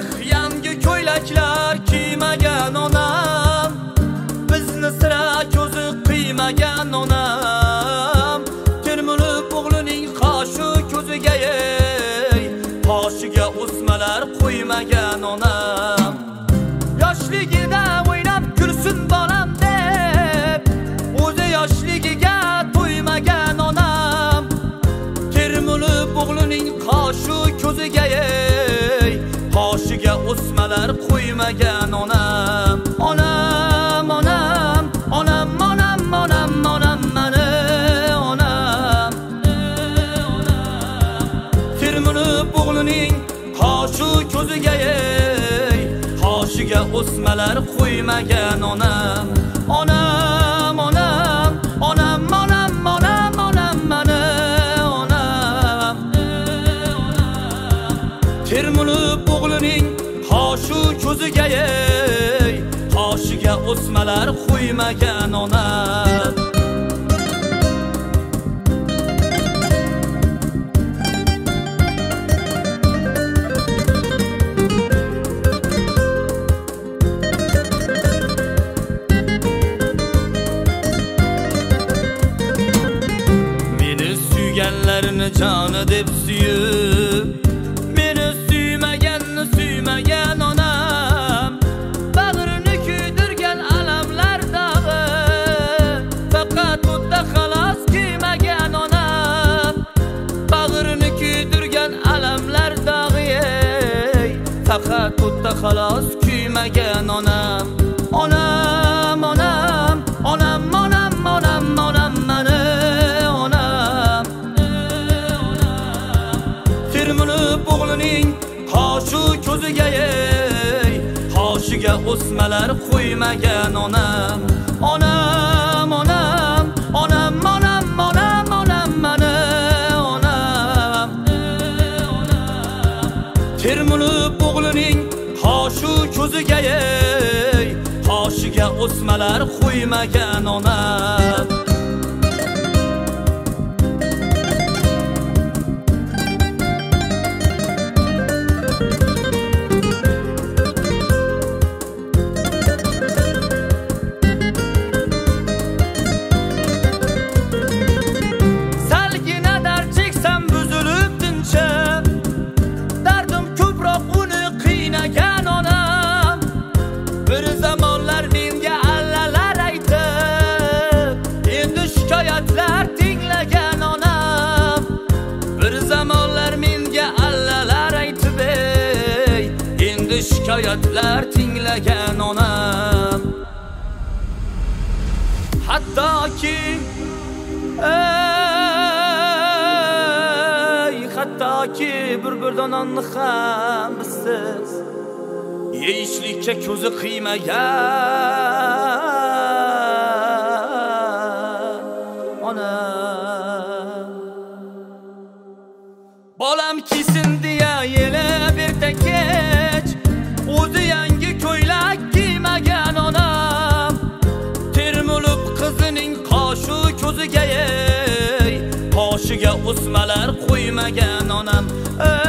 iliq yangi ko'ylaklar kiymagan onam, bizni sira ko'zi qiymagan onam, termulib o'g'lining qoshi ko'ziga qoshiga o'smalar qo'ymagan onam. Yoshligida o'ynab kulsin bolam deb, o'zi yoshligiga to'ymagan onam, termulib o'g'lining qoshi ko'ziga qoshiga o'smalar qo'ymagan onam. Onam, onam, onam, onam, onam, onam, mani onam. Termulib o'g'lining qoshi ko'ziga qoshiga o'smalar qo'ymagan onam. Onam, onam, onam, onam, onam, onam, mani onam. Termulib o'g'lining qoshi ko'ziga qoshiga o'smalar qo'ymagan onam. Suyganlarni joni deb suyib, meni suymagan onam, bag'rini kuydirgan alamlar dag'i, faqat o'tda xolos kiymagan onam, bag'rini kuydirgan alamlar dag'i, faqat o'tda xolos kiymagan onam. Onam, onam, onam, onam, onam, onam, mani o'g'lining qoshi ko'ziga qoshiga o'smalar qo'ymagan onam. Onam, onam, onam, onam, onam, onam, mani onam. Termulib o'g'lining qoshi ko'ziga qoshiga o'smalar qo'ymagan onam. Bir zamonlar menga allalar aytib, endi shikoyatlar tinglagan onam. Bir zamonlar menga allalar aytib, endi shikoyatlar tinglagan onam. Hattoki bir dononni ham bizsiz yeyishlikka ko'zi qiymagan onam. Bolam kiysin deya yelib ertakech, o'zi yangi ko'ylak kiymagan onam, termulib qizining qoshi ko'ziga qoshiga o'smalar qo'ymagan onam.